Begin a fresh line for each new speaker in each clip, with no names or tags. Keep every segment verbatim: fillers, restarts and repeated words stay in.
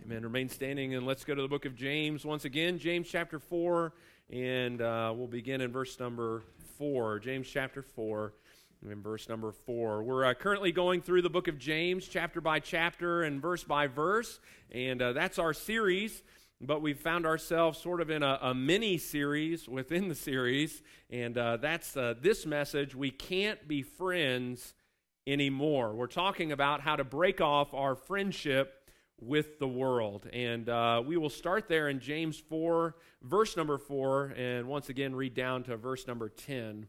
Amen. Remain standing and let's go to the book of James once again. James chapter four, and uh, we'll begin in verse number four. James chapter four, and verse number four. We're uh, currently going through the book of James chapter by chapter and verse by verse, and uh, that's our series. But we've found ourselves sort of in a, a mini-series within the series, and uh, that's uh, this message, We Can't Be Friends Anymore. We're talking about how to break off our friendship with the world. And uh, we will start there in James four, verse number four, and once again read down to verse number ten.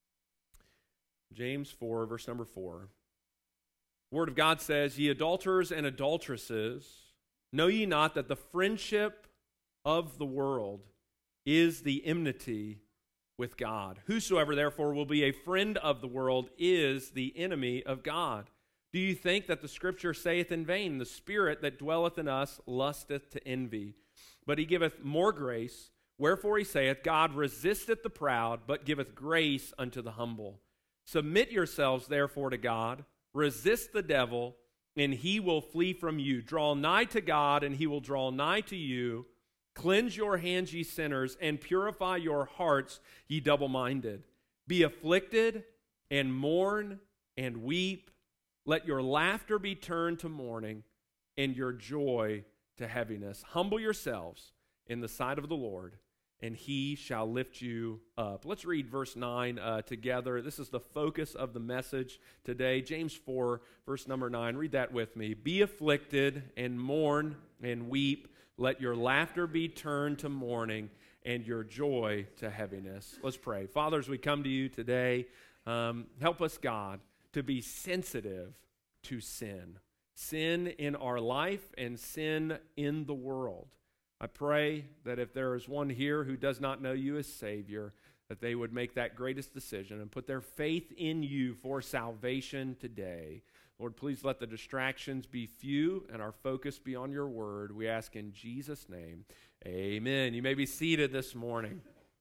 James four, verse number four. Word of God says, Ye adulterers and adulteresses, know ye not that the friendship of the world is the enmity with God? Whosoever therefore will be a friend of the world is the enemy of God. Do you think that the Scripture saith in vain, The Spirit that dwelleth in us lusteth to envy? But he giveth more grace. Wherefore he saith, God resisteth the proud, but giveth grace unto the humble. Submit yourselves therefore to God. Resist the devil, and he will flee from you. Draw nigh to God, and he will draw nigh to you. Cleanse your hands, ye sinners, and purify your hearts, ye double-minded. Be afflicted, and mourn, and weep. Let your laughter be turned to mourning, and your joy to heaviness. Humble yourselves in the sight of the Lord, and he shall lift you up. Let's read verse nine uh, together. This is the focus of the message today. James four, verse number nine. Read that with me. Be afflicted, and mourn, and weep. Let your laughter be turned to mourning, and your joy to heaviness. Let's pray. Father, as we come to you today, um, help us, God, to be sensitive to sin. Sin in our life and sin in the world. I pray that if there is one here who does not know you as Savior, that they would make that greatest decision and put their faith in you for salvation today. Lord, please let the distractions be few and our focus be on your word. We ask in Jesus' name, amen. You may be seated this morning.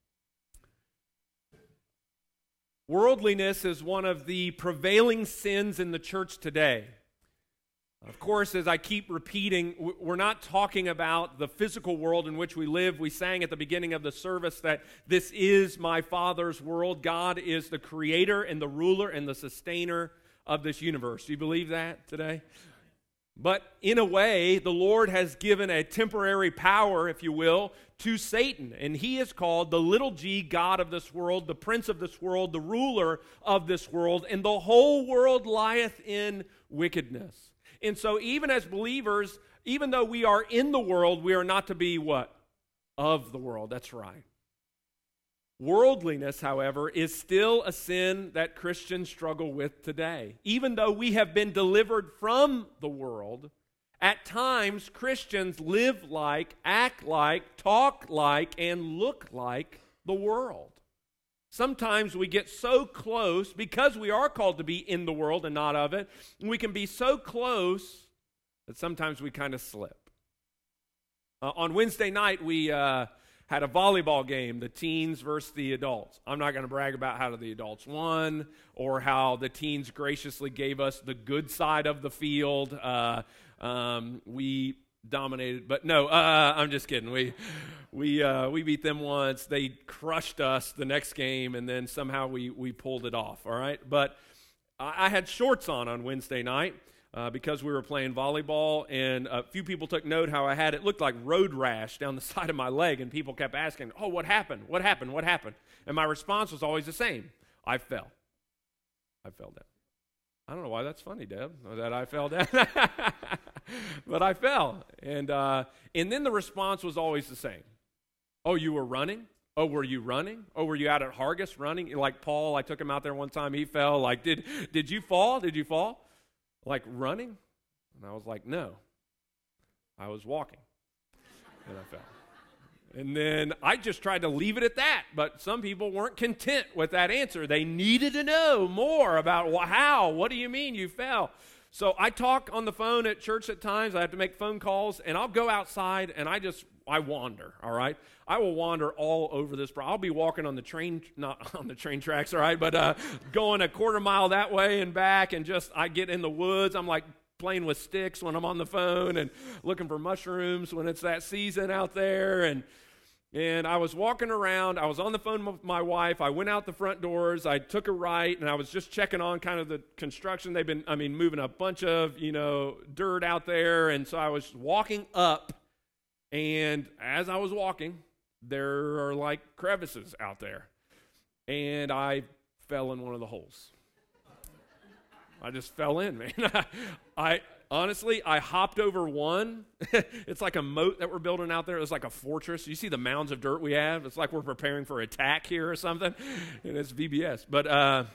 Worldliness is one of the prevailing sins in the church today. Of course, as I keep repeating, we're not talking about the physical world in which we live. We sang at the beginning of the service that this is my Father's world. God is the creator and the ruler and the sustainer of this universe. Do you believe that today? But in a way, the Lord has given a temporary power, if you will, to Satan. And he is called the little g God of this world, the prince of this world, the ruler of this world, and the whole world lieth in wickedness. And so even as believers, even though we are in the world, we are not to be what? Of the world. That's right. Worldliness, however, is still a sin that Christians struggle with today. Even though we have been delivered from the world, at times Christians live like, act like, talk like, and look like the world. Sometimes we get so close, because we are called to be in the world and not of it, and we can be so close that sometimes we kind of slip. Uh, on Wednesday night, we uh, had a volleyball game, the teens versus the adults. I'm not going to brag about how the adults won or how the teens graciously gave us the good side of the field. Uh, um, we dominated, but no, uh, I'm just kidding. We we uh, we beat them once. They crushed us the next game, and then somehow we we pulled it off. All right, but I, I had shorts on on Wednesday night. Uh, because we were playing volleyball, and a few people took note how I had it looked like road rash down the side of my leg, and people kept asking, oh, what happened? What happened? What happened? And my response was always the same. I fell. I fell down. I don't know why that's funny, Deb, that I fell down. But I fell. And, uh, and then the response was always the same. Oh, you were running? Oh, were you running? Oh, were you out at Hargis running? Like Paul, I took him out there one time. He fell. Like, did did you fall? Did you fall? Like running? And I was like, no. I was walking. And I fell. And then I just tried to leave it at that, but some people weren't content with that answer. They needed to know more about well, how. What do you mean you fell? So I talk on the phone at church at times. I have to make phone calls, and I'll go outside, and I just, I wander, all right? I will wander all over this. I'll be walking on the train, not on the train tracks, all right, but uh, going a quarter mile that way and back, and just, I get in the woods. I'm like playing with sticks when I'm on the phone and looking for mushrooms when it's that season out there. And And I was walking around. I was on the phone with my wife. I went out the front doors. I took a right, and I was just checking on kind of the construction. They've been, I mean, moving a bunch of, you know, dirt out there. And so I was walking up, and as I was walking, there are like crevices out there. And I fell in one of the holes. I just fell in, man. I honestly, I hopped over one. It's like a moat that we're building out there. It's like a fortress. You see the mounds of dirt we have? It's like we're preparing for attack here or something. And it's V B S. But uh,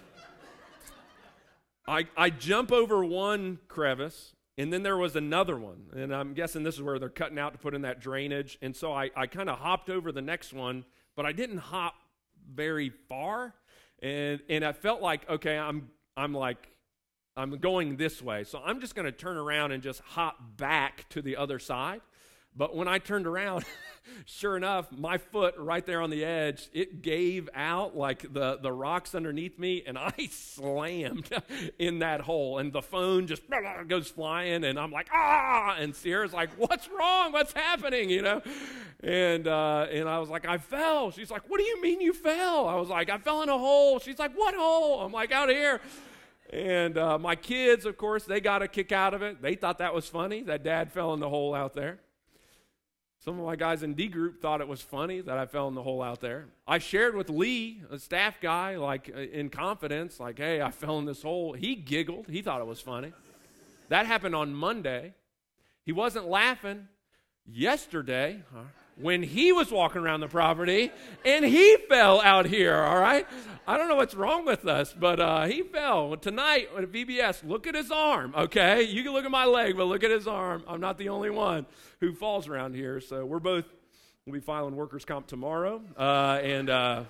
I, I jump over one crevice, and then there was another one. And I'm guessing this is where they're cutting out to put in that drainage. And so I, I kind of hopped over the next one, but I didn't hop very far. And and I felt like, okay, I'm I'm like, I'm going this way, so I'm just going to turn around and just hop back to the other side. But when I turned around, sure enough, my foot right there on the edge, it gave out like the, the rocks underneath me, and I slammed in that hole, and the phone just goes flying, and I'm like, ah, and Sierra's like, what's wrong? What's happening, you know? And uh, and I was like, I fell. She's like, what do you mean you fell? I was like, I fell in a hole. She's like, what hole? I'm like, out here. And uh, my kids, of course, they got a kick out of it. They thought that was funny, that Dad fell in the hole out there. Some of my guys in D group thought it was funny that I fell in the hole out there. I shared with Lee, a staff guy, like in confidence, like, hey, I fell in this hole. He giggled. He thought it was funny. That happened on Monday. He wasn't laughing yesterday when he was walking around the property and he fell out here, all right? I don't know what's wrong with us, but uh, he fell. Tonight at V B S, look at his arm, okay? You can look at my leg, but look at his arm. I'm not the only one who falls around here, so we're both, we'll be filing workers' comp tomorrow, uh, and uh,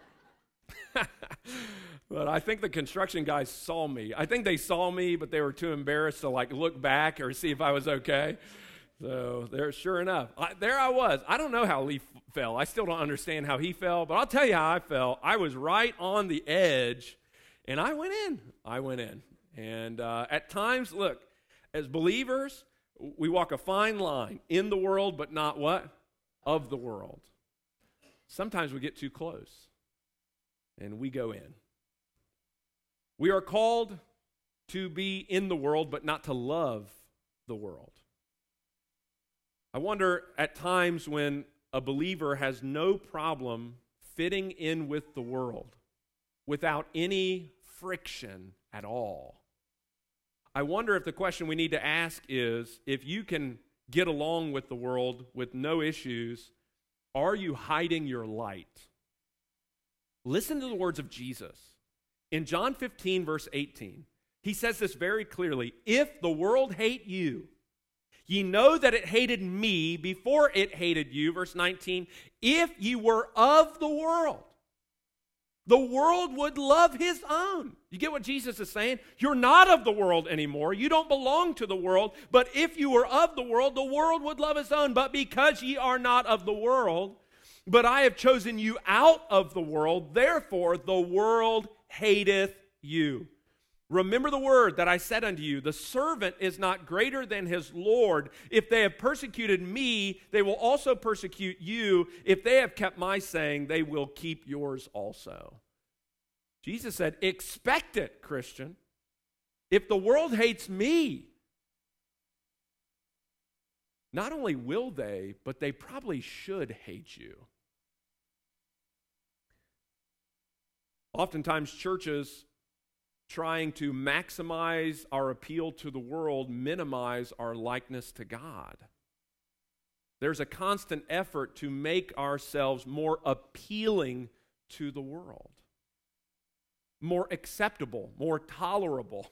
but I think the construction guys saw me. I think they saw me, but they were too embarrassed to like look back or see if I was okay. So there, sure enough, I, there I was. I don't know how Lee f- fell. I still don't understand how he fell, but I'll tell you how I fell. I was right on the edge, and I went in. I went in. And uh, at times, look, as believers, we walk a fine line in the world, but not what? Of the world. Sometimes we get too close, and we go in. We are called to be in the world, but not to love the world. I wonder at times when a believer has no problem fitting in with the world without any friction at all. I wonder if the question we need to ask is, if you can get along with the world with no issues, are you hiding your light? Listen to the words of Jesus. In John fifteen, verse eighteen, he says this very clearly, if the world hate you, ye know that it hated me before it hated you. Verse nineteen, if ye were of the world, the world would love his own. You get what Jesus is saying? You're not of the world anymore. You don't belong to the world. But if you were of the world, the world would love his own. But because ye are not of the world, but I have chosen you out of the world, therefore the world hateth you. Remember the word that I said unto you, the servant is not greater than his Lord. If they have persecuted me, they will also persecute you. If they have kept my saying, they will keep yours also. Jesus said, expect it, Christian. If the world hates me, not only will they, but they probably should hate you. Oftentimes churches trying to maximize our appeal to the world, minimize our likeness to God. There's a constant effort to make ourselves more appealing to the world, more acceptable, more tolerable.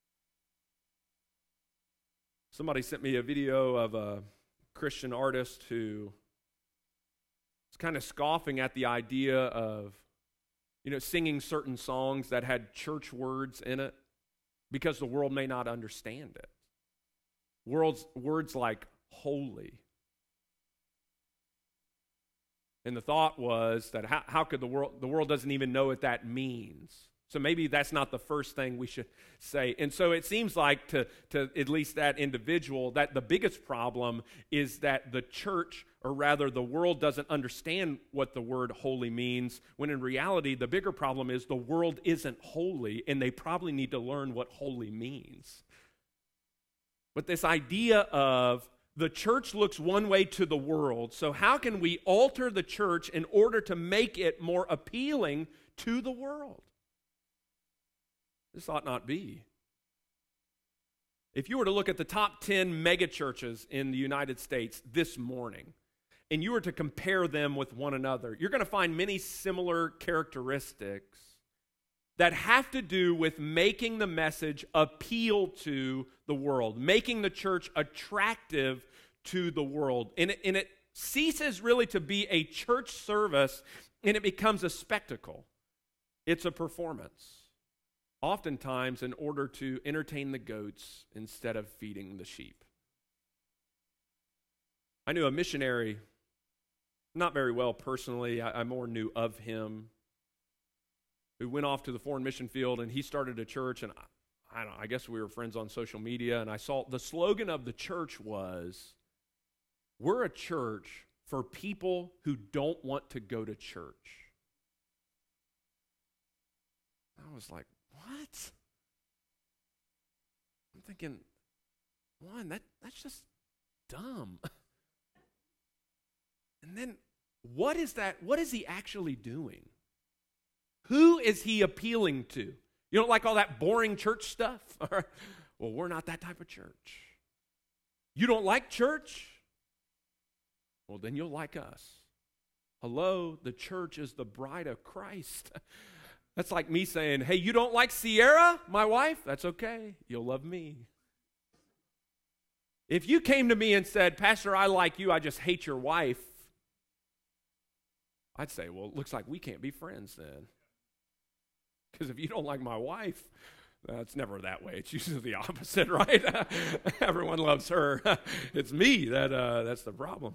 Somebody sent me a video of a Christian artist who was kind of scoffing at the idea of you know, singing certain songs that had church words in it because the world may not understand it. Words, words like holy. And the thought was that how, how could the world, the world doesn't even know what that means. So maybe that's not the first thing we should say. And so it seems like to, to at least that individual, that the biggest problem is that the church, or rather the world, doesn't understand what the word holy means, when in reality the bigger problem is the world isn't holy, and they probably need to learn what holy means. But this idea of the church looks one way to the world, so how can we alter the church in order to make it more appealing to the world? This ought not be. If you were to look at the top ten megachurches in the United States this morning, and you were to compare them with one another, you're going to find many similar characteristics that have to do with making the message appeal to the world, making the church attractive to the world. And it, and it ceases really to be a church service, and it becomes a spectacle. It's a performance. Oftentimes in order to entertain the goats instead of feeding the sheep. I knew a missionary, not very well personally, I, I more knew of him, who went off to the foreign mission field, and he started a church, and I, I don't know, I guess we were friends on social media, and I saw the slogan of the church was, "We're a church for people who don't want to go to church." I was like, what? I'm thinking, one, that, that's just dumb. And then, what is that? What is he actually doing? Who is he appealing to? You don't like all that boring church stuff? All right. Well, we're not that type of church. You don't like church? Well, then you'll like us. Hello, the church is the bride of Christ. That's like me saying, hey, you don't like Sierra, my wife? That's okay. You'll love me. If you came to me and said, Pastor, I like you, I just hate your wife, I'd say, well, it looks like we can't be friends then. Because if you don't like my wife, uh, it's never that way. It's usually the opposite, right? Everyone loves her. It's me that uh, that's the problem.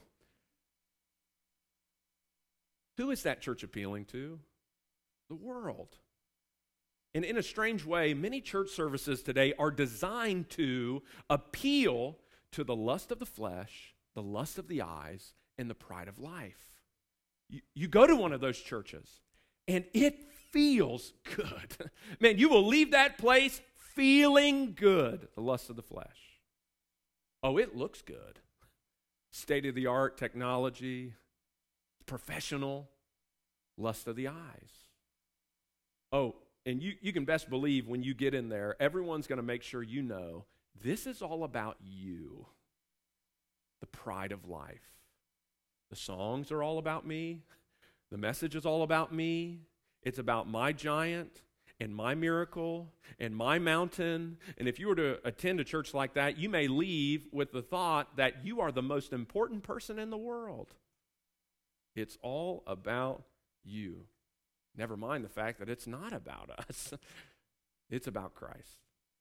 Who is that church appealing to? The world. And in a strange way, many church services today are designed to appeal to the lust of the flesh, the lust of the eyes, and the pride of life. You, you go to one of those churches, and it feels good. Man, you will leave that place feeling good. The lust of the flesh. Oh, it looks good. State-of-the-art technology, professional, lust of the eyes. Oh, and you, you can best believe when you get in there, everyone's going to make sure you know this is all about you, the pride of life. The songs are all about me. The message is all about me. It's about my giant and my miracle and my mountain. And if you were to attend a church like that, you may leave with the thought that you are the most important person in the world. It's all about you. Never mind the fact that it's not about us. It's about Christ.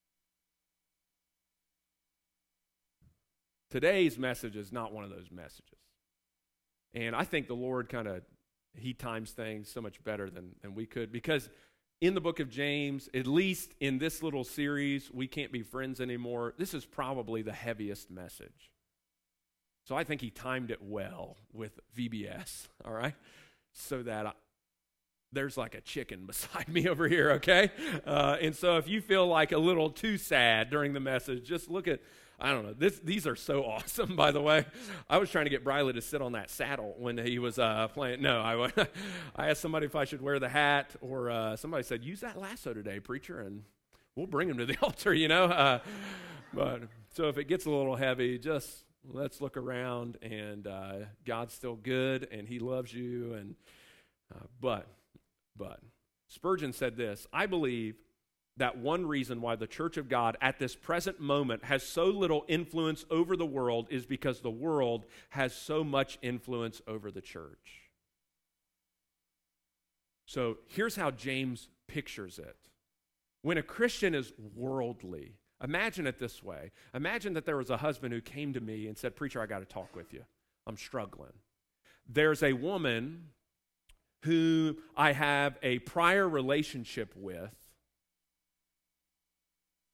Today's message is not one of those messages. And I think the Lord kind of, he times things so much better than, than we could. Because in the book of James, at least in this little series, We Can't Be Friends Anymore, this is probably the heaviest message. So I think he timed it well with V B S, all right? So that I, there's like a chicken beside me over here, okay? Uh, and so if you feel like a little too sad during the message, just look at, I don't know, this, these are so awesome, by the way. I was trying to get Briley to sit on that saddle when he was uh, playing. No, I, I asked somebody if I should wear the hat, or uh, somebody said, use that lasso today, preacher, and we'll bring him to the altar, you know? Uh, but so if it gets a little heavy, just let's look around, and uh, God's still good, and he loves you, and uh, but... But Spurgeon said this, I believe that one reason why the Church of God at this present moment has so little influence over the world is because the world has so much influence over the church. So here's how James pictures it. When a Christian is worldly, imagine it this way. Imagine that there was a husband who came to me and said, preacher, I got to talk with you. I'm struggling. There's a woman who I have a prior relationship with,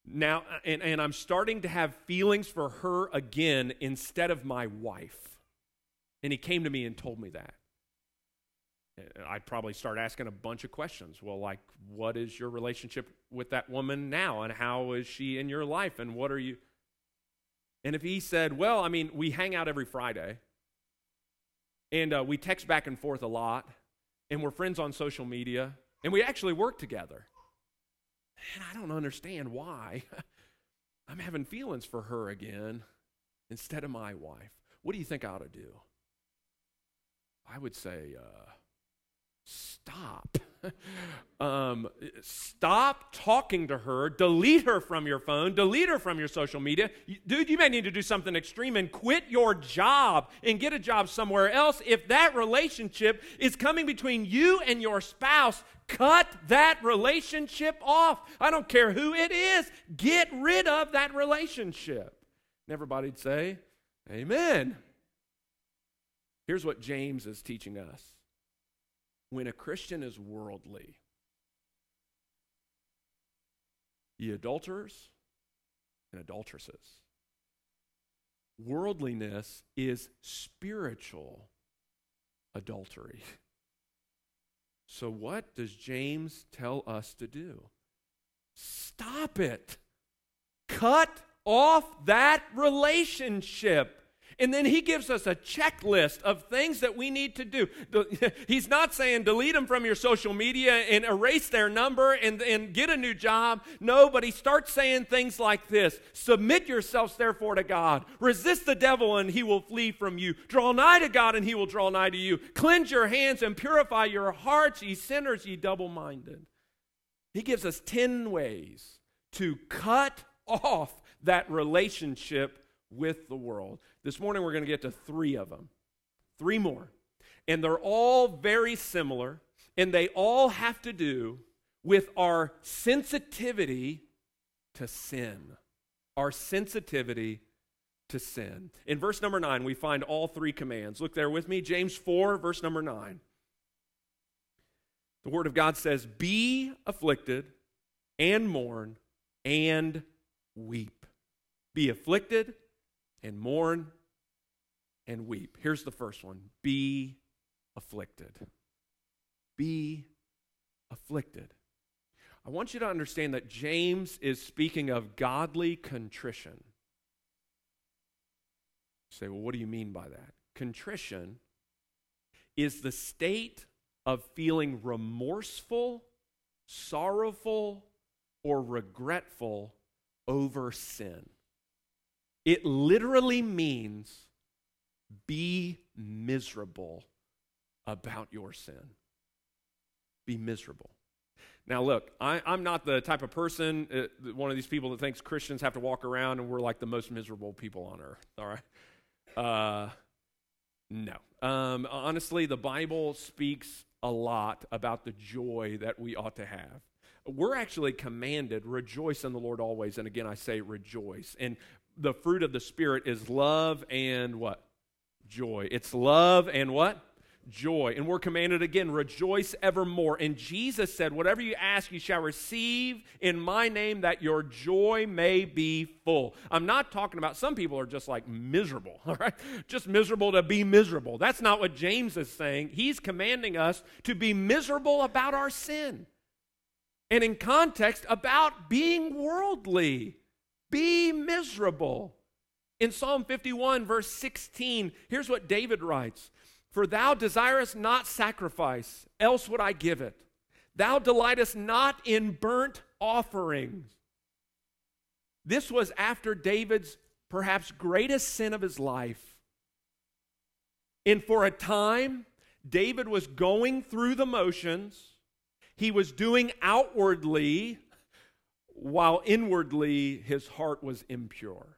Now, and, and I'm starting to have feelings for her again instead of my wife. And he came to me and told me that. I'd probably start asking a bunch of questions. Well, like, what is your relationship with that woman now? And how is she in your life? And what are you? And if he said, well, I mean, we hang out every Friday. And uh, we text back and forth a lot. And we're friends on social media. And we actually work together. And I don't understand why I'm having feelings for her again instead of my wife. What do you think I ought to do? I would say, uh, stop. um, stop talking to her. Delete her from your phone. Delete her from your social media. You, dude, you may need to do something extreme and quit your job and get a job somewhere else. If that relationship is coming between you and your spouse, cut that relationship off. I don't care who it is. Get rid of that relationship. And everybody'd say, amen. Here's what James is teaching us. When a Christian is worldly, ye adulterers and adulteresses. Worldliness is spiritual adultery. So what does James tell us to do? Stop it. Cut off that relationship. And then he gives us a checklist of things that we need to do. He's not saying delete them from your social media and erase their number and, and get a new job. No, but he starts saying things like this. Submit yourselves therefore to God. Resist the devil and he will flee from you. Draw nigh to God and he will draw nigh to you. Cleanse your hands and purify your hearts, ye sinners, ye double-minded. He gives us ten ways to cut off that relationship with the world. This morning we're going to get to three of them. Three more. And they're all very similar, and they all have to do with our sensitivity to sin. Our sensitivity to sin. In verse number nine, we find all three commands. Look there with me. James four, verse number nine. The Word of God says, be afflicted and mourn and weep. Be afflicted and mourn and weep. Here's the first one. Be afflicted. Be afflicted. I want you to understand that James is speaking of godly contrition. You say, well, what do you mean by that? Contrition is the state of feeling remorseful, sorrowful, or regretful over sin. It literally means be miserable about your sin. Be miserable. Now look, I, I'm not the type of person, uh, one of these people that thinks Christians have to walk around and we're like the most miserable people on earth, all right? Uh, no. Um, honestly, the Bible speaks a lot about the joy that we ought to have. We're actually commanded, rejoice in the Lord always, and again I say rejoice. And the fruit of the Spirit is love and what? Joy. It's love and what? Joy. And we're commanded again, rejoice evermore. And Jesus said, whatever you ask, you shall receive in my name, that your joy may be full. I'm not talking about, some people are just like miserable, all right? Just miserable to be miserable. That's not what James is saying. He's commanding us to be miserable about our sin. And in context, about being worldly. Be miserable. In Psalm fifty-one, verse sixteen, here's what David writes. For thou desirest not sacrifice, else would I give it. Thou delightest not in burnt offerings. This was after David's perhaps greatest sin of his life. And for a time, David was going through the motions. He was doing outwardly, while inwardly his heart was impure.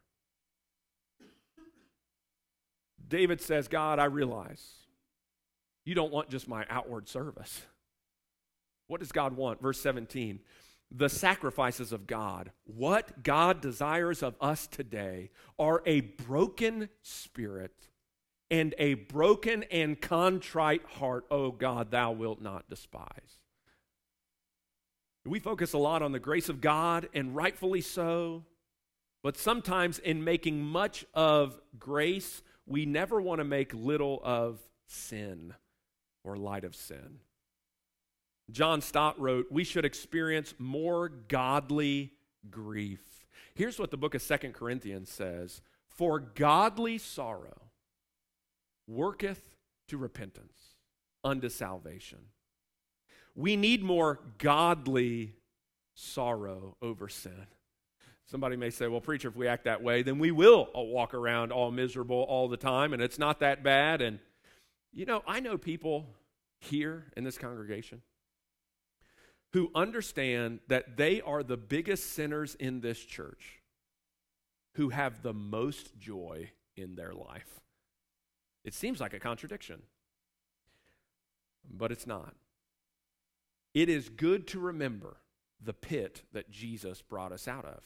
David says, God, I realize you don't want just my outward service. What does God want? Verse seventeen, the sacrifices of God. What God desires of us today are a broken spirit and a broken and contrite heart. Oh God, thou wilt not despise. We focus a lot on the grace of God, and rightfully so. But sometimes in making much of grace, we never want to make little of sin or light of sin. John Stott wrote, we should experience more godly grief. Here's what the book of Second Corinthians says. For godly sorrow worketh to repentance unto salvation. We need more godly sorrow over sin. Somebody may say, well, preacher, if we act that way, then we will walk around all miserable all the time, and it's not that bad. And, you know, I know people here in this congregation who understand that they are the biggest sinners in this church who have the most joy in their life. It seems like a contradiction, but it's not. It is good to remember the pit that Jesus brought us out of.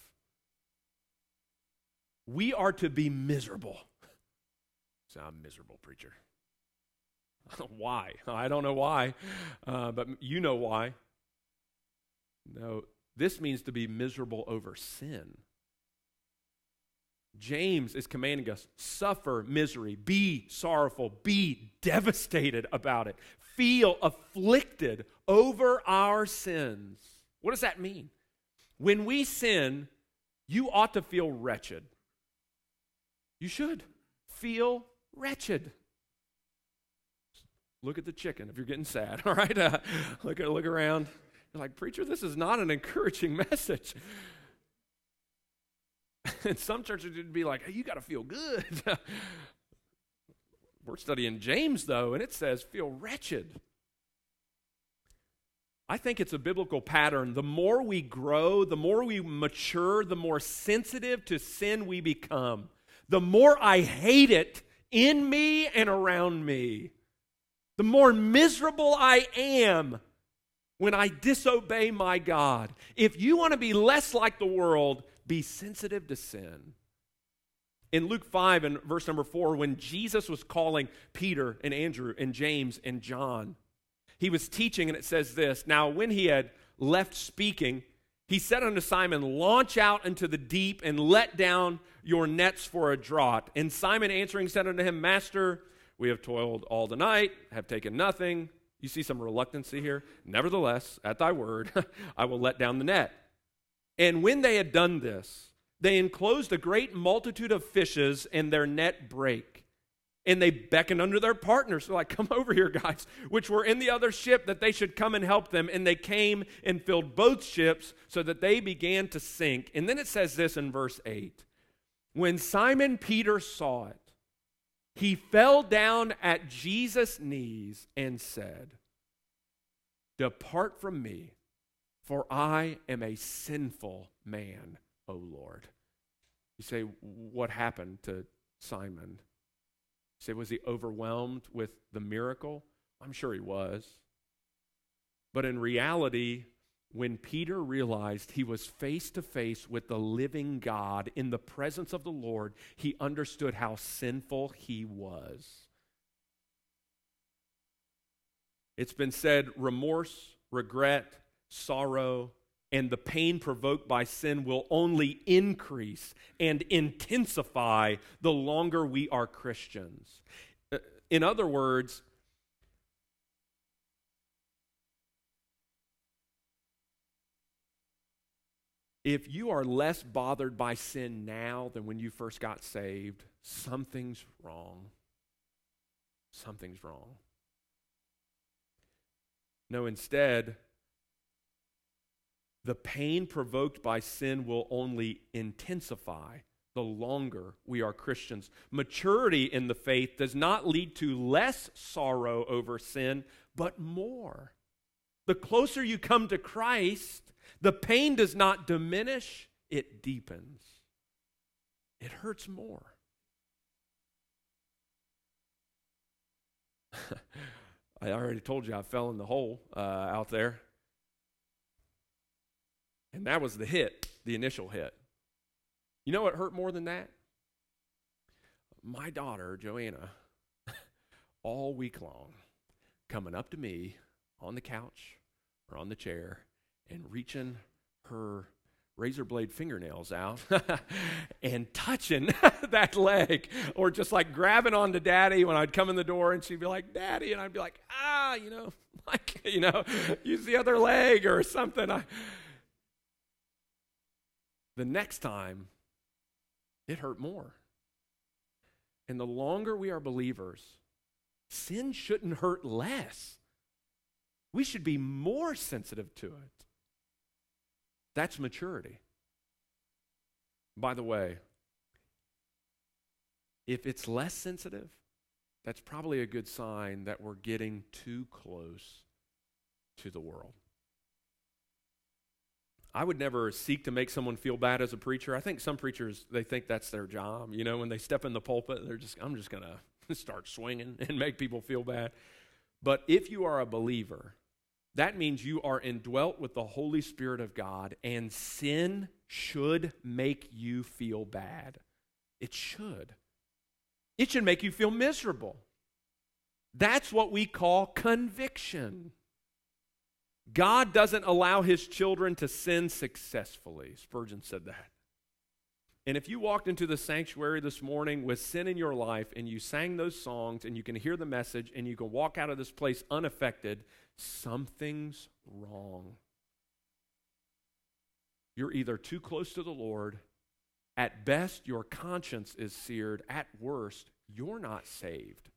We are to be miserable. So I'm miserable, preacher. Why? I don't know why, uh, but you know why. No, this means to be miserable over sin. James is commanding us, suffer misery, be sorrowful, be devastated about it, feel afflicted over our sins. What does that mean? When we sin, you ought to feel wretched. You should feel wretched. Look at the chicken if you're getting sad, all right? Uh, look, look around. You're like, preacher, this is not an encouraging message. And some churches would be like, hey, you got to feel good. We're studying James, though, and it says feel wretched. I think it's a biblical pattern. The more we grow, the more we mature, the more sensitive to sin we become. The more I hate it in me and around me, the more miserable I am when I disobey my God. If you want to be less like the world, be sensitive to sin. In Luke five and verse number four, when Jesus was calling Peter and Andrew and James and John, he was teaching, and it says this, now when he had left speaking, he said unto Simon, launch out into the deep and let down your nets for a draught. And Simon answering said unto him, Master, we have toiled all the night, have taken nothing. You see some reluctancy here. Nevertheless, at thy word, I will let down the net. And when they had done this, they enclosed a great multitude of fishes, and their net brake. And they beckoned unto their partners. They're like, come over here, guys, which were in the other ship, that they should come and help them. And they came and filled both ships so that they began to sink. And then it says this in verse eight. When Simon Peter saw it, he fell down at Jesus' knees and said, depart from me, for I am a sinful man, O Lord. You say, what happened to Simon? You say, was he overwhelmed with the miracle? I'm sure he was. But in reality, when Peter realized he was face to face with the living God in the presence of the Lord, he understood how sinful he was. It's been said, remorse, regret, sorrow, and the pain provoked by sin will only increase and intensify the longer we are Christians. In other words, if you are less bothered by sin now than when you first got saved, something's wrong. Something's wrong. No, instead, the pain provoked by sin will only intensify the longer we are Christians. Maturity in the faith does not lead to less sorrow over sin, but more. The closer you come to Christ, the pain does not diminish, it deepens. It hurts more. I already told you I fell in the hole uh, out there. And that was the hit, the initial hit. You know what hurt more than that? My daughter, Joanna, all week long, coming up to me on the couch or on the chair and reaching her razor blade fingernails out and touching that leg, or just like grabbing onto Daddy when I'd come in the door and she'd be like, Daddy, and I'd be like, ah, you know, like, you know, use the other leg or something. I, the next time, it hurt more. And the longer we are believers, sin shouldn't hurt less. We should be more sensitive to it. That's maturity. By the way, if it's less sensitive, that's probably a good sign that we're getting too close to the world. I would never seek to make someone feel bad as a preacher. I think some preachers, they think that's their job. You know, when they step in the pulpit, they're just, I'm just going to start swinging and make people feel bad. But if you are a believer, that means you are indwelt with the Holy Spirit of God, and sin should make you feel bad. It should. It should make you feel miserable. That's what we call conviction. God doesn't allow his children to sin successfully. Spurgeon said that. And if you walked into the sanctuary this morning with sin in your life and you sang those songs and you can hear the message and you can walk out of this place unaffected, something's wrong. You're either too close to the Lord, at best your conscience is seared, at worst you're not saved.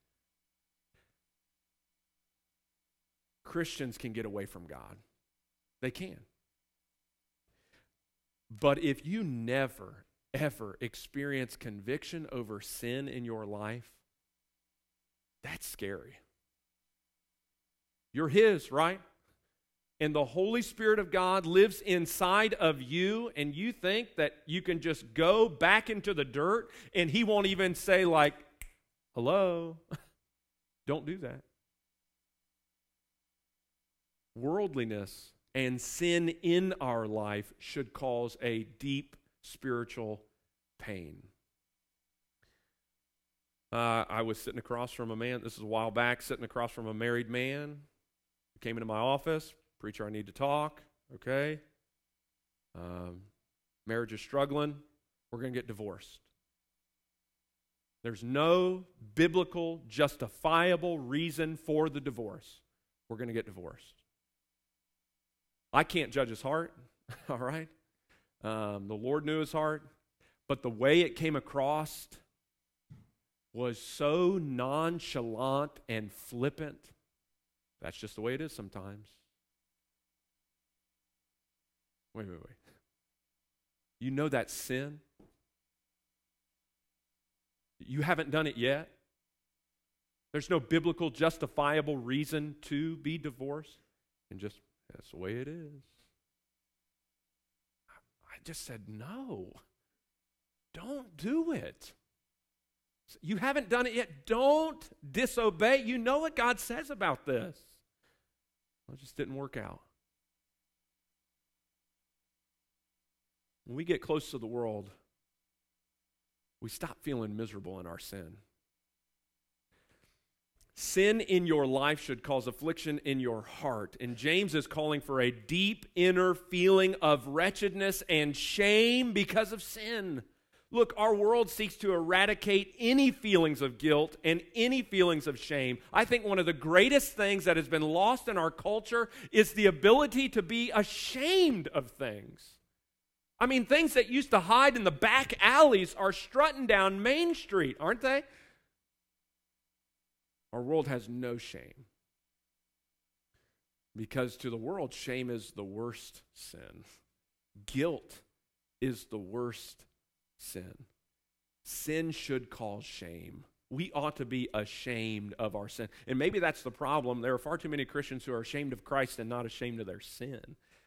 Christians can get away from God. They can. But if you never, ever experience conviction over sin in your life, that's scary. You're his, right? And the Holy Spirit of God lives inside of you, and you think that you can just go back into the dirt and he won't even say like, hello. Don't do that. Worldliness and sin in our life should cause a deep spiritual pain. Uh, I was sitting across from a man, this is a while back, sitting across from a married man. He came into my office. Preacher, I need to talk. Okay. Um, marriage is struggling. We're going to get divorced. There's no biblical, justifiable reason for the divorce. We're going to get divorced. I can't judge his heart, all right? Um, the Lord knew his heart, but the way it came across was so nonchalant and flippant. That's just the way it is sometimes. Wait, wait, wait. You know that's sin? You haven't done it yet? There's no biblical justifiable reason to be divorced? And just, that's the way it is. I just said, no. Don't do it. You haven't done it yet. Don't disobey. You know what God says about this. Well, it just didn't work out. When we get close to the world, we stop feeling miserable in our sin. Sin in your life should cause affliction in your heart. And James is calling for a deep inner feeling of wretchedness and shame because of sin. Look, our world seeks to eradicate any feelings of guilt and any feelings of shame. I think one of the greatest things that has been lost in our culture is the ability to be ashamed of things. I mean, things that used to hide in the back alleys are strutting down Main Street, aren't they? Our world has no shame. Because to the world, shame is the worst sin. Guilt is the worst sin. Sin should cause shame. We ought to be ashamed of our sin. And maybe that's the problem. There are far too many Christians who are ashamed of Christ and not ashamed of their sin.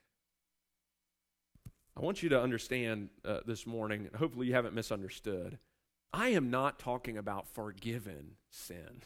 I want you to understand uh, this morning, hopefully you haven't misunderstood, I am not talking about forgiven sin.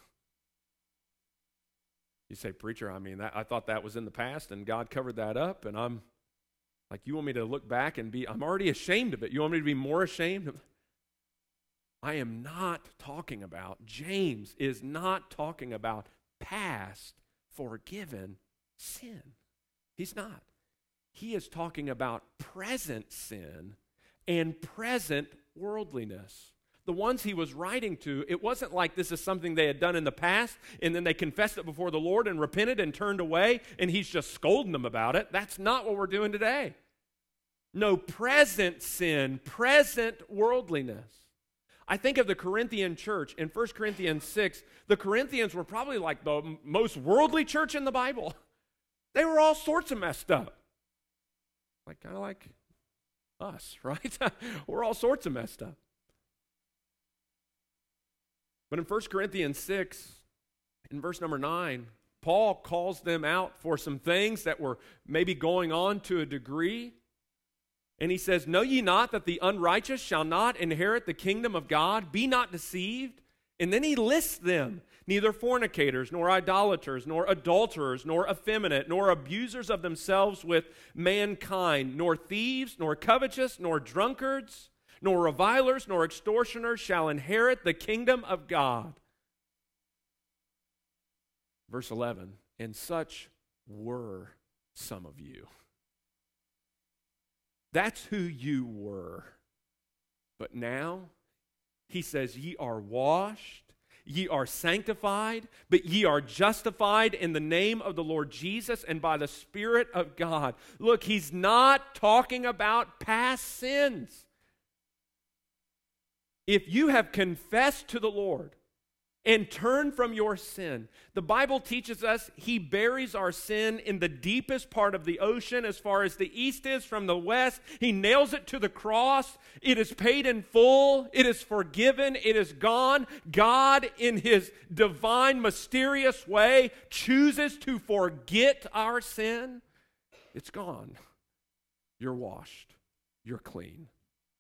You say, preacher, I mean, that, I thought that was in the past and God covered that up, and I'm like, you want me to look back and be, I'm already ashamed of it. You want me to be more ashamed of it? I am not talking about, James is not talking about past forgiven sin. He's not. he is talking about present sin and present worldliness. The ones he was writing to, it wasn't like this is something they had done in the past and then they confessed it before the Lord and repented and turned away and he's just scolding them about it. That's not what we're doing today. No, present sin, present worldliness. I think of the Corinthian church in First Corinthians six. The Corinthians were probably like the most worldly church in the Bible. They were all sorts of messed up. Like kind of like us, right? We're all sorts of messed up. But in First Corinthians six, in verse number nine, Paul calls them out for some things that were maybe going on to a degree. And he says, "Know ye not that the unrighteous shall not inherit the kingdom of God? Be not deceived." And then he lists them. "Neither fornicators, nor idolaters, nor adulterers, nor effeminate, nor abusers of themselves with mankind, nor thieves, nor covetous, nor drunkards, nor revilers, nor extortioners shall inherit the kingdom of God." Verse eleven, "And such were some of you." That's who you were. But now, he says, "Ye are washed, ye are sanctified, but ye are justified in the name of the Lord Jesus and by the Spirit of God." Look, he's not talking about past sins. If you have confessed to the Lord and turned from your sin, the Bible teaches us he buries our sin in the deepest part of the ocean as far as the east is from the west. He nails it to the cross. It is paid in full. It is forgiven. It is gone. God, in his divine, mysterious way, chooses to forget our sin. It's gone. You're washed. You're clean.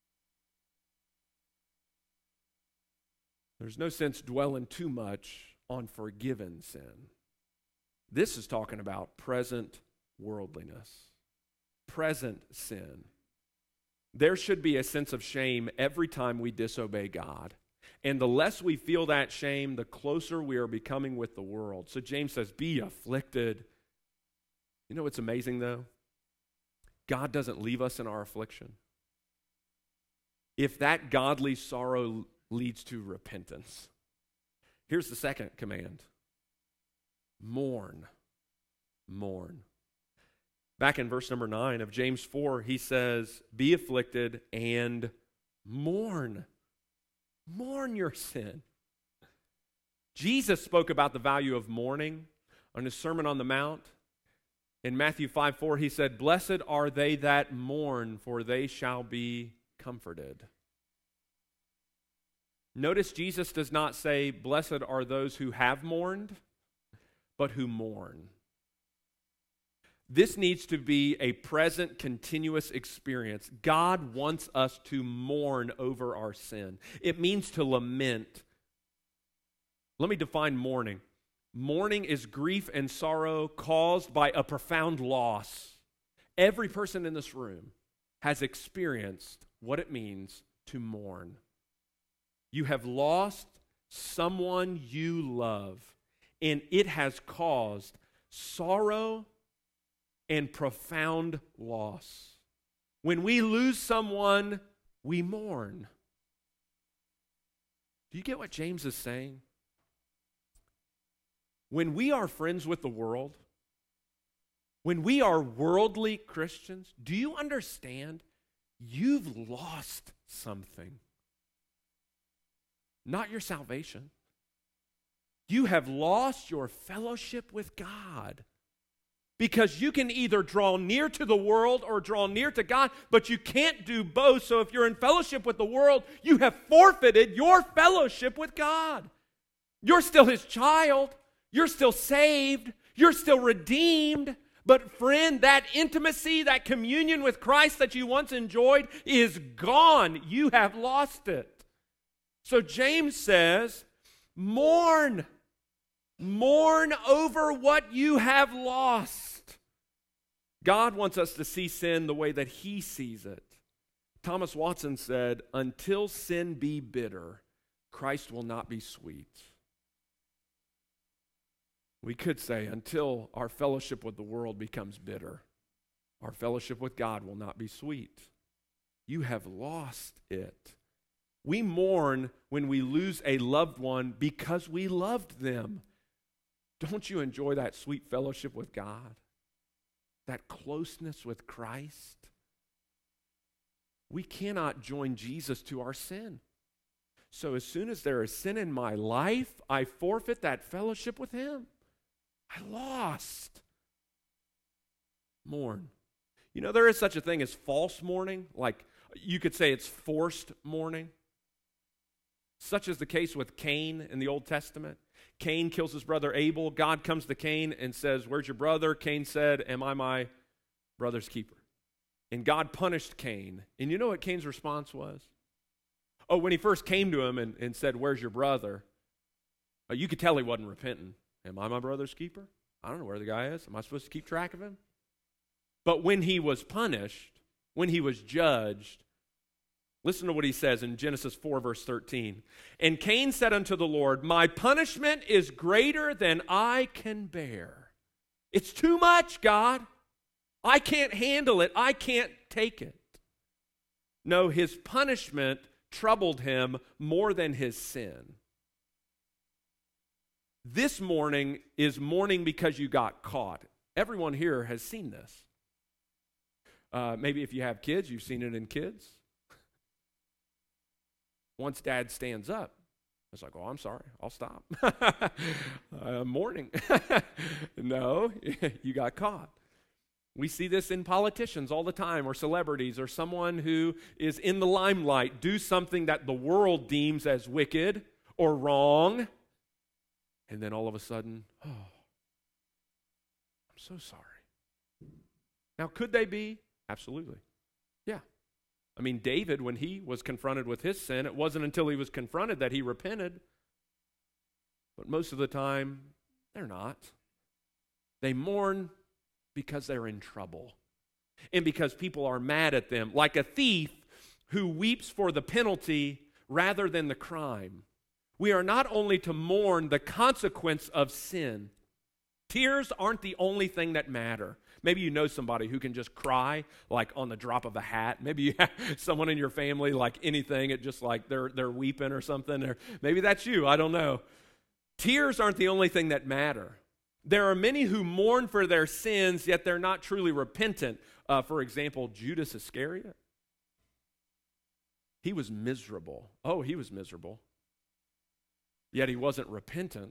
There's no sense dwelling too much on forgiven sin. This is talking about present worldliness, present sin. There should be a sense of shame every time we disobey God. And the less we feel that shame, the closer we are becoming with the world. So James says, be afflicted. You know what's amazing though? God doesn't leave us in our affliction. If that godly sorrow leads to repentance. Here's the second command. Mourn. Mourn. Back in verse number nine of James four, he says, be afflicted and mourn. Mourn your sin. Jesus spoke about the value of mourning on his Sermon on the Mount. In Matthew five four, he said, blessed are they that mourn, for they shall be comforted. Notice Jesus does not say, blessed are those who have mourned, but who mourn. This needs to be a present, continuous experience. God wants us to mourn over our sin. It means to lament. Let me define mourning. Mourning is grief and sorrow caused by a profound loss. Every person in this room has experienced what it means to mourn. You have lost someone you love, and it has caused sorrow and profound loss. When we lose someone, we mourn. Do you get what James is saying? When we are friends with the world, when we are worldly Christians, do you understand? You've lost something. Not your salvation. You have lost your fellowship with God. Because you can either draw near to the world or draw near to God, but you can't do both. So if you're in fellowship with the world, you have forfeited your fellowship with God. You're still his child. You're still saved. You're still redeemed. But friend, that intimacy, that communion with Christ that you once enjoyed is gone. You have lost it. So James says, mourn. Mourn over what you have lost. God wants us to see sin the way that he sees it. Thomas Watson said, until sin be bitter, Christ will not be sweet. We could say, until our fellowship with the world becomes bitter, our fellowship with God will not be sweet. You have lost it. We mourn when we lose a loved one because we loved them. Don't you enjoy that sweet fellowship with God? That closeness with Christ? We cannot join Jesus to our sin. So as soon as there is sin in my life, I forfeit that fellowship with Him. I lost. Mourn. You know, there is such a thing as false mourning. Like, you could say it's forced mourning. Such is the case with Cain in the Old Testament. Cain kills his brother Abel. God comes to Cain and says, "Where's your brother?" Cain said, "Am I my brother's keeper?" And God punished Cain. And you know what Cain's response was? Oh, when he first came to him and, and said, "Where's your brother?" Uh, you could tell he wasn't repentant. Am I my brother's keeper? I don't know where the guy is. Am I supposed to keep track of him? But when he was punished, when he was judged, listen to what he says in Genesis four, verse thirteen. And Cain said unto the Lord, "My punishment is greater than I can bear." It's too much, God. I can't handle it. I can't take it. No, his punishment troubled him more than his sin. This mourning is mourning because you got caught. Everyone here has seen this. Uh, maybe if you have kids, you've seen it in kids. Once dad stands up, it's like, "Oh, I'm sorry, I'll stop." uh, mourning. No, you got caught. We see this in politicians all the time, or celebrities, or someone who is in the limelight do something that the world deems as wicked or wrong, and then all of a sudden, "Oh, I'm so sorry." Now, could they be? Absolutely. Yeah. I mean, David, when he was confronted with his sin, it wasn't until he was confronted that he repented. But most of the time, they're not. They mourn because they're in trouble and because people are mad at them, like a thief who weeps for the penalty rather than the crime. We are not only to mourn the consequence of sin. Tears aren't the only thing that matter. Maybe you know somebody who can just cry like on the drop of a hat. Maybe you have someone in your family, like anything, it just like they're they're weeping or something. Or maybe that's you, I don't know. Tears aren't the only thing that matter. There are many who mourn for their sins, yet they're not truly repentant. Uh, for example, Judas Iscariot. He was miserable. Oh, he was miserable. Yet he wasn't repentant.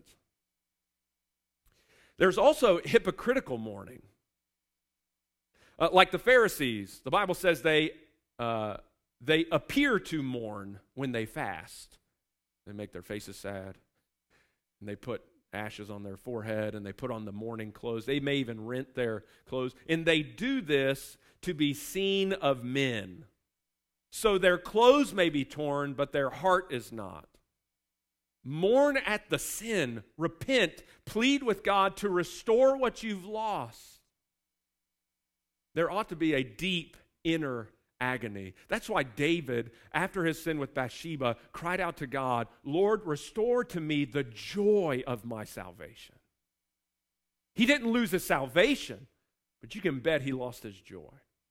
There's also hypocritical mourning. Uh, like the Pharisees, the Bible says they, uh, they appear to mourn when they fast. They make their faces sad, and they put ashes on their forehead, and they put on the mourning clothes. They may even rent their clothes, and they do this to be seen of men. So their clothes may be torn, but their heart is not. Mourn at the sin, repent, plead with God to restore what you've lost. There ought to be a deep inner agony. That's why David, after his sin with Bathsheba, cried out to God, "Lord, restore to me the joy of my salvation." He didn't lose his salvation, but you can bet he lost his joy.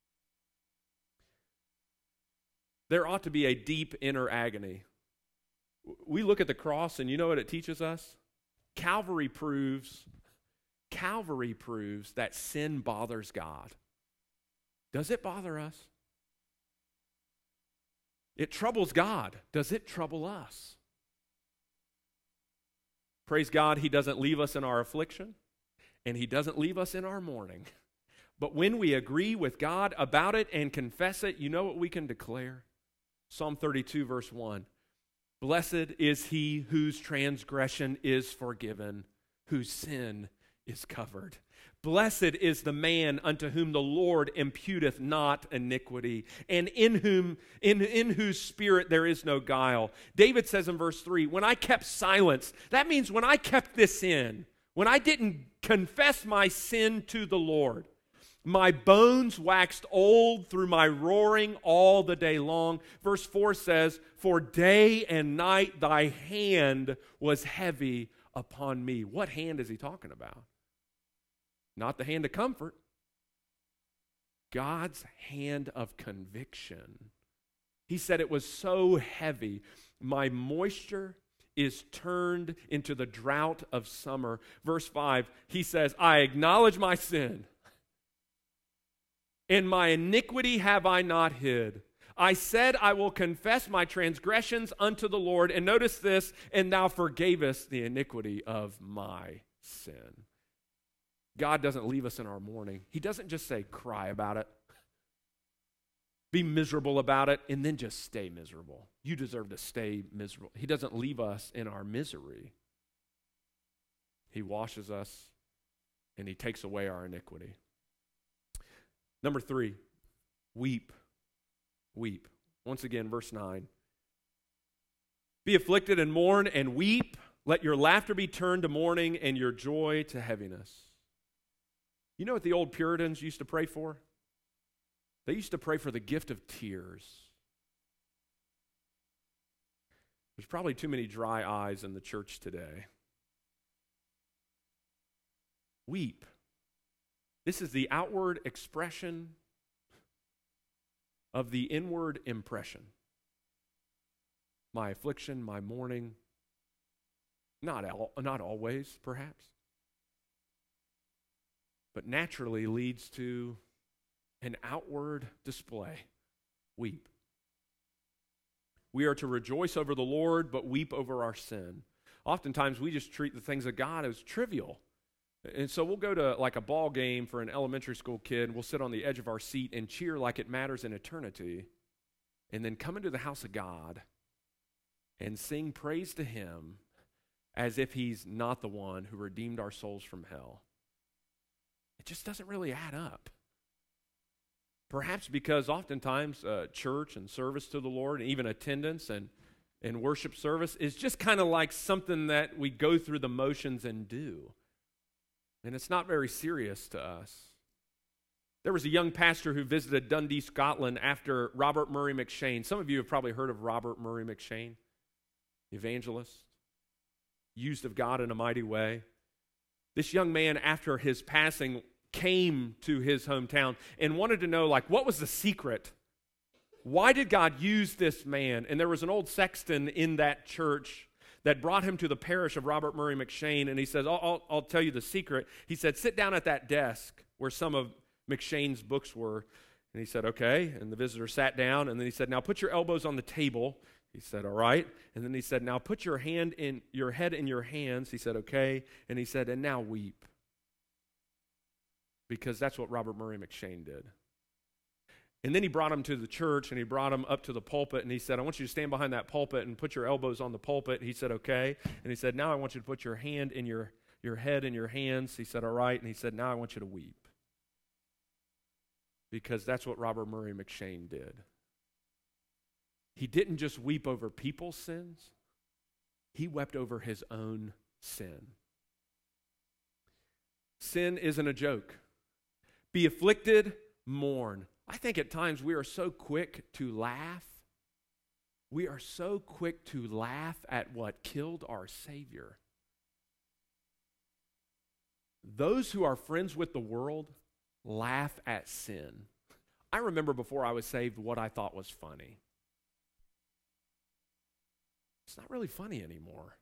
There ought to be a deep inner agony. We look at the cross, and you know what it teaches us? Calvary proves, Calvary proves that sin bothers God. Does it bother us? It troubles God. Does it trouble us? Praise God, He doesn't leave us in our affliction, and He doesn't leave us in our mourning. But when we agree with God about it and confess it, you know what we can declare? Psalm thirty-two, verse one. Blessed is he whose transgression is forgiven, whose sin is covered. Blessed is the man unto whom the Lord imputeth not iniquity, and in whom in, in whose spirit there is no guile. David says in verse three, when I kept silence, that means when I kept this in, when I didn't confess my sin to the Lord, my bones waxed old through my roaring all the day long. Verse four says, for day and night thy hand was heavy upon me. What hand is he talking about? Not the hand of comfort. God's hand of conviction. He said it was so heavy. My moisture is turned into the drought of summer. Verse five, he says, I acknowledge my sin, and my iniquity have I not hid. I said, I will confess my transgressions unto the Lord. And notice this, and thou forgavest the iniquity of my sin. God doesn't leave us in our mourning. He doesn't just say, cry about it, be miserable about it, and then just stay miserable. You deserve to stay miserable. He doesn't leave us in our misery. He washes us, and he takes away our iniquity. Number three, weep. Weep. Once again, verse nine. Be afflicted and mourn and weep. Let your laughter be turned to mourning and your joy to heaviness. You know what the old Puritans used to pray for? They used to pray for the gift of tears. There's probably too many dry eyes in the church today. Weep. This is the outward expression of the inward impression. My affliction, my mourning, not, al- not always, perhaps, but naturally leads to an outward display. Weep. We are to rejoice over the Lord, but weep over our sin. Oftentimes, we just treat the things of God as trivial. And so we'll go to like a ball game for an elementary school kid. We'll sit on the edge of our seat and cheer like it matters in eternity. And then come into the house of God and sing praise to him as if he's not the one who redeemed our souls from hell. It just doesn't really add up. Perhaps because oftentimes uh, church and service to the Lord, and even attendance and, and worship service is just kind of like something that we go through the motions and do. And it's not very serious to us. There was a young pastor who visited Dundee, Scotland after Robert Murray M'Cheyne. Some of you have probably heard of Robert Murray M'Cheyne, evangelist, used of God in a mighty way. This young man, after his passing, came to his hometown and wanted to know, like, what was the secret? Why did God use this man? And there was an old sexton in that church that brought him to the parish of Robert Murray M'Cheyne, and he says, I'll, I'll, I'll tell you the secret. He said, sit down at that desk where some of M'Cheyne's books were. And he said, okay. And the visitor sat down, and then he said, now put your elbows on the table. He said, all right. And then he said, now put your hand in your head in your hands. He said, okay. And he said, and now weep. Because that's what Robert Murray M'Cheyne did. And then he brought him to the church, and he brought him up to the pulpit, and he said, I want you to stand behind that pulpit and put your elbows on the pulpit. He said, okay. And he said, now I want you to put your hand in your, your head in your hands. He said, all right. And he said, now I want you to weep. Because that's what Robert Murray M'Cheyne did. He didn't just weep over people's sins. He wept over his own sin. Sin isn't a joke. Be afflicted, mourn. I think at times we are so quick to laugh. We are so quick to laugh at what killed our Savior. Those who are friends with the world laugh at sin. I remember before I was saved what I thought was funny. It's not really funny anymore.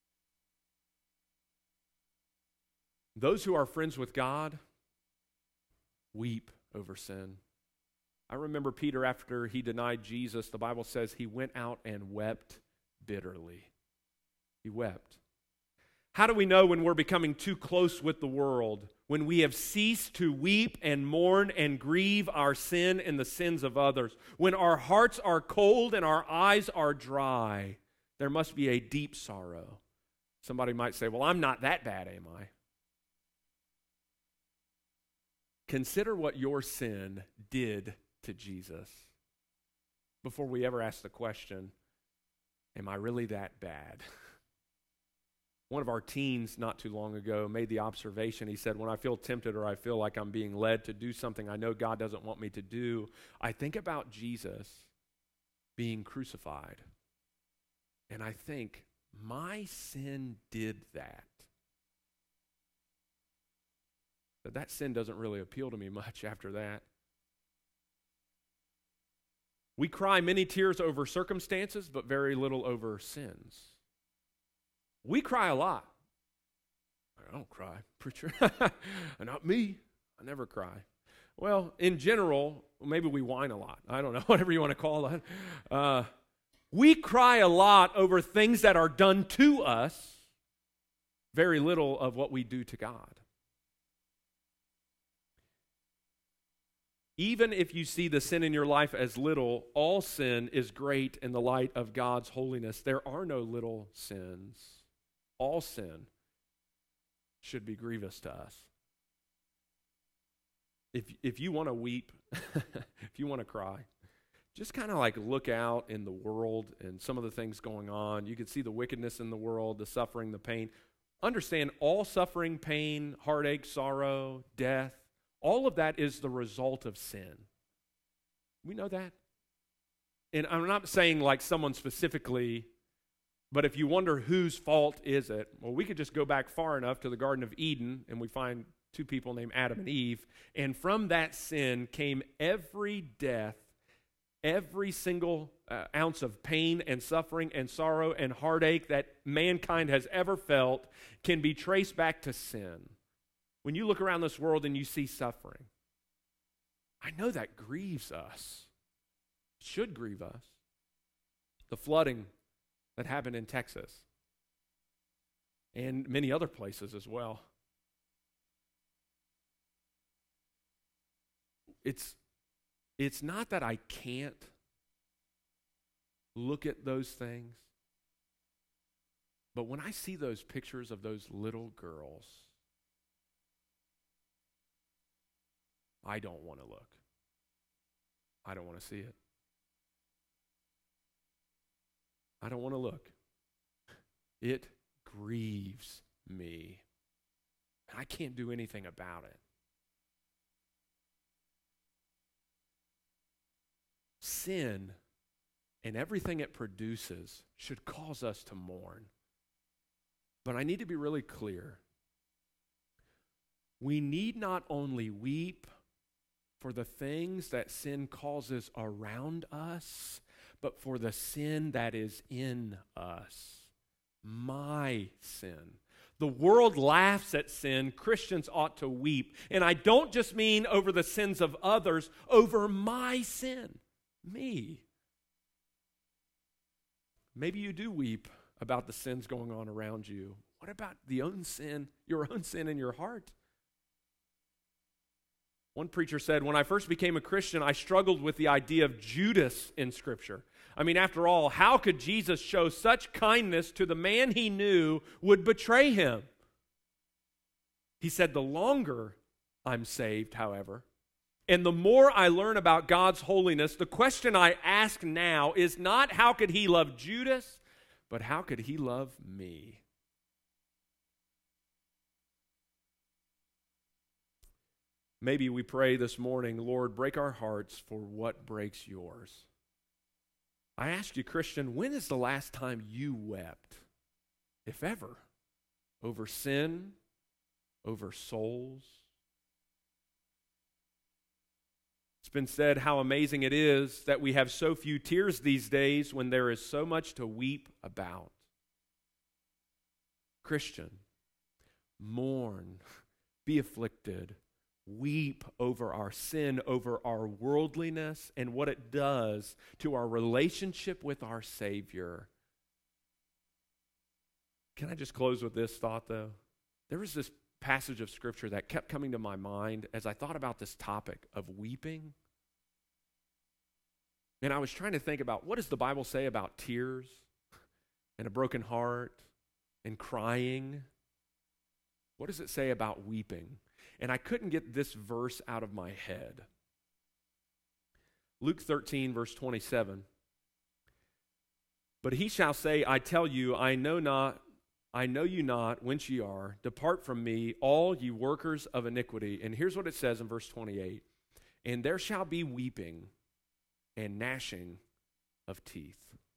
Those who are friends with God weep over sin. I remember Peter, after he denied Jesus, the Bible says he went out and wept bitterly. He wept. How do we know when we're becoming too close with the world? When we have ceased to weep and mourn and grieve our sin and the sins of others. When our hearts are cold and our eyes are dry, there must be a deep sorrow. Somebody might say, well, I'm not that bad, am I? Consider what your sin did to Jesus before we ever ask the question, am I really that bad? One of our teens not too long ago made the observation. He said, when I feel tempted or I feel like I'm being led to do something I know God doesn't want me to do, I think about Jesus being crucified. And I think, my sin did that. But that sin doesn't really appeal to me much after that. We cry many tears over circumstances, but very little over sins. We cry a lot. I don't cry, preacher. Not me. I never cry. Well, in general, maybe we whine a lot. I don't know, whatever you want to call it. Uh, we cry a lot over things that are done to us, very little of what we do to God. Even if you see the sin in your life as little, all sin is great in the light of God's holiness. There are no little sins. All sin should be grievous to us. If, if you want to weep, if you want to cry, just kind of like look out in the world and some of the things going on. You can see the wickedness in the world, the suffering, the pain. Understand all suffering, pain, heartache, sorrow, death, all of that is the result of sin. We know that. And I'm not saying like someone specifically, but if you wonder whose fault is it, well, we could just go back far enough to the Garden of Eden and we find two people named Adam and Eve. And from that sin came every death, every single uh, ounce of pain and suffering and sorrow and heartache that mankind has ever felt can be traced back to sin. When you look around this world and you see suffering, I know that grieves us. It should grieve us. The flooding that happened in Texas and many other places as well. It's, it's not that I can't look at those things, but when I see those pictures of those little girls, I don't want to look. I don't want to see it. I don't want to look. It grieves me. And I can't do anything about it. Sin and everything it produces should cause us to mourn. But I need to be really clear. We need not only weep for the things that sin causes around us, but for the sin that is in us. My sin. The world laughs at sin. Christians ought to weep. And I don't just mean over the sins of others, over my sin. Me. Maybe you do weep about the sins going on around you. What about the own sin, your own sin in your heart? One preacher said, when I first became a Christian, I struggled with the idea of Judas in Scripture. I mean, after all, how could Jesus show such kindness to the man he knew would betray him? He said, the longer I'm saved, however, and the more I learn about God's holiness, the question I ask now is not how could he love Judas, but how could he love me? Maybe we pray this morning, Lord, break our hearts for what breaks yours. I ask you, Christian, when is the last time you wept, if ever, over sin, over souls? It's been said how amazing it is that we have so few tears these days when there is so much to weep about. Christian, mourn, be afflicted, weep over our sin, over our worldliness, and what it does to our relationship with our Savior. Can I just close with this thought, though? There was this passage of Scripture that kept coming to my mind as I thought about this topic of weeping. And I was trying to think about, what does the Bible say about tears and a broken heart and crying? What does it say about weeping? And I couldn't get this verse out of my head. Luke thirteen, verse twenty-seven. But he shall say, I tell you, I know not, I know you not whence ye are. Depart from me, all ye workers of iniquity. And here's what it says in verse twenty-eight. And there shall be weeping and gnashing of teeth.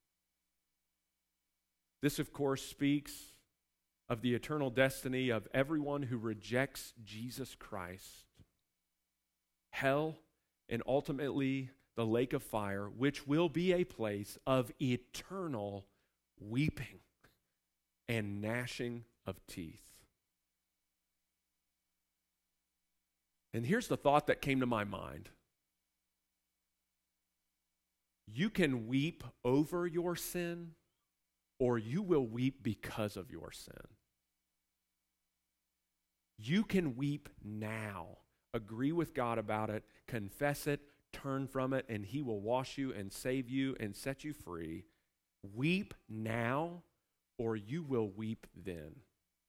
This, of course, speaks of the eternal destiny of everyone who rejects Jesus Christ. Hell and ultimately the lake of fire, which will be a place of eternal weeping and gnashing of teeth. And here's the thought that came to my mind. You can weep over your sin, or you will weep because of your sin. You can weep now. Agree with God about it, confess it, turn from it, and He will wash you and save you and set you free. Weep now, or you will weep then.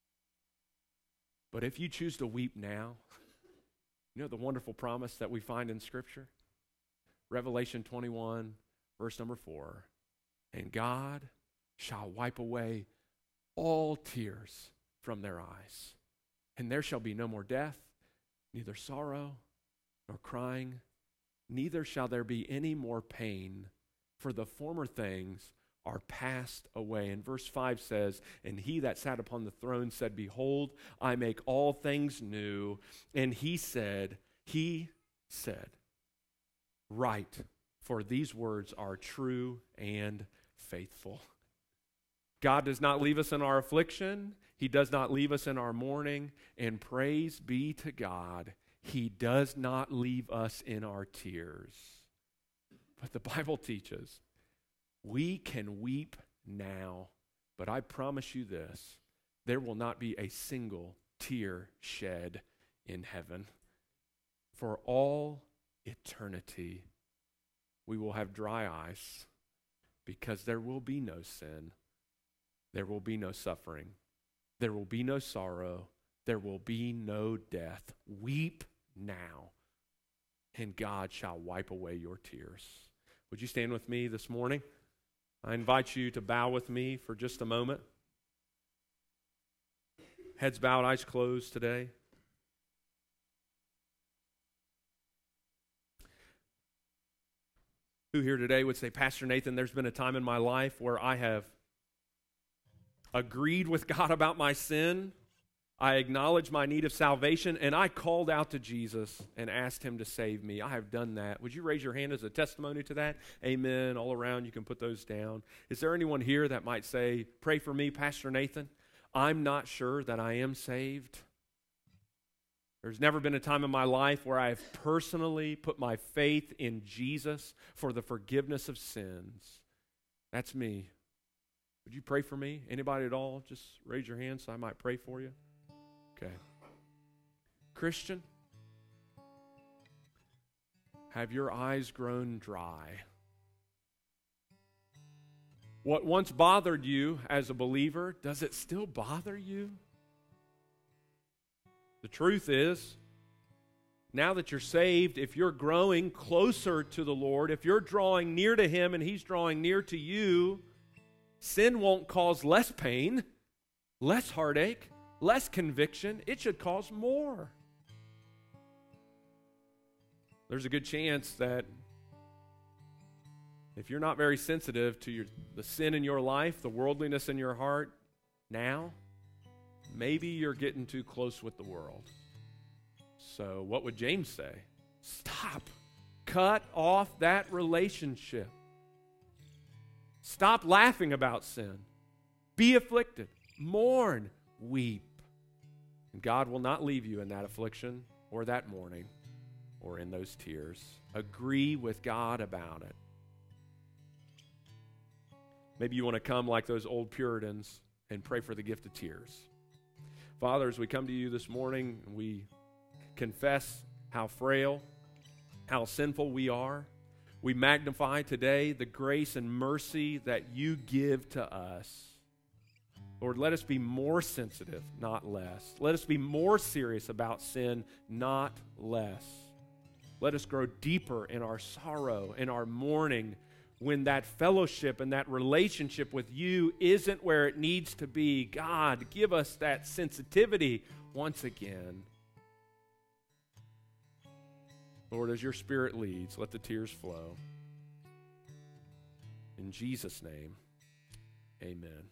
But if you choose to weep now, you know the wonderful promise that we find in Scripture? Revelation twenty-one, verse number four. And God shall wipe away all tears from their eyes. And there shall be no more death, neither sorrow nor crying, neither shall there be any more pain, for the former things are passed away. And verse five says, and he that sat upon the throne said, behold, I make all things new. And he said, he said, write, for these words are true and faithful. God does not leave us in our affliction. He does not leave us in our mourning. And praise be to God, He does not leave us in our tears. But the Bible teaches we can weep now, but I promise you this, there will not be a single tear shed in heaven. For all eternity, we will have dry eyes because there will be no sin. There will be no suffering. There will be no sorrow. There will be no death. Weep now, and God shall wipe away your tears. Would you stand with me this morning? I invite you to bow with me for just a moment. Heads bowed, eyes closed today. Who here today would say, Pastor Nathan, there's been a time in my life where I have agreed with God about my sin, I acknowledged my need of salvation, and I called out to Jesus and asked Him to save me. I have done that. Would you raise your hand as a testimony to that? Amen. All around, you can put those down. Is there anyone here that might say, pray for me, Pastor Nathan? I'm not sure that I am saved. There's never been a time in my life where I have personally put my faith in Jesus for the forgiveness of sins. That's me. Would you pray for me? Anybody at all? Just raise your hand so I might pray for you. Okay. Christian, have your eyes grown dry? What once bothered you as a believer, does it still bother you? The truth is, now that you're saved, if you're growing closer to the Lord, if you're drawing near to Him and He's drawing near to you, sin won't cause less pain, less heartache, less conviction. It should cause more. There's a good chance that if you're not very sensitive to your, the sin in your life, the worldliness in your heart now, maybe you're getting too close with the world. So what would James say? Stop. Cut off that relationship. Stop laughing about sin. Be afflicted. Mourn. Weep. And God will not leave you in that affliction or that mourning or in those tears. Agree with God about it. Maybe you want to come like those old Puritans and pray for the gift of tears. Father, as we come to you this morning, we confess how frail, how sinful we are. We magnify today the grace and mercy that you give to us. Lord, let us be more sensitive, not less. Let us be more serious about sin, not less. Let us grow deeper in our sorrow, in our mourning, when that fellowship and that relationship with you isn't where it needs to be. God, give us that sensitivity once again. Lord, as your Spirit leads, let the tears flow. In Jesus' name, amen.